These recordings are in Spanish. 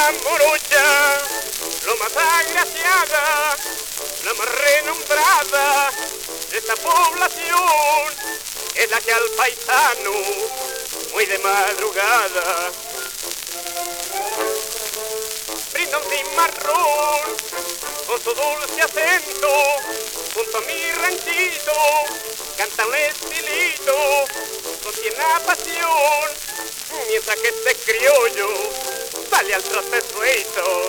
la morocha, lo más agraciada, la más renombrada de esta población, es la que al paisano, muy de madrugada, brinda un cimarrón con su dulce acento, junto a mi ranchito, canta un estilito, con tierna pasión, mientras que este criollo sale al trote suelto.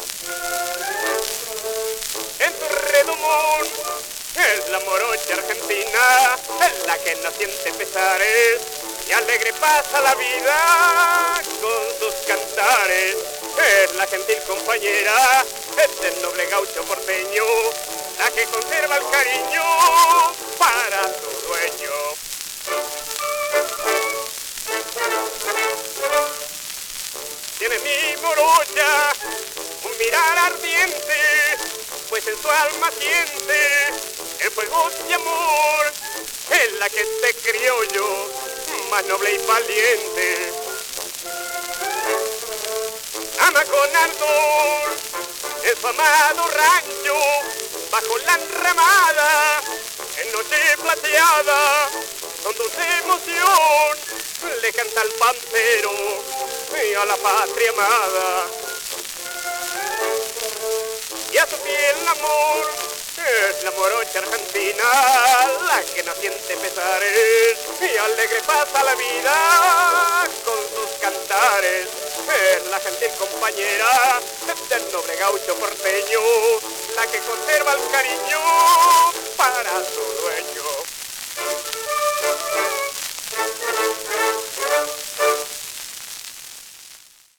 En su redomón es la morocha argentina, es la que no siente pesares y alegre pasa la vida con sus cantares. Es la gentil compañera, es el noble gaucho porteño, la que conserva el cariño para su dueño. Tiene mi morocha un mirar ardiente, pues en su alma siente el fuego de amor. Es la que este criollo más noble y valiente ama con ardor en su amado rancho, bajo la enramada, en noche plateada, con dulce emoción, le canta al pampero y a la patria amada. Y a su fiel amor es la morocha argentina, la que no siente pesares y alegre pasa la vida con sus cantares. Es la gentil compañera del noble gaucho porteño, la que conserva el cariño para su dueño.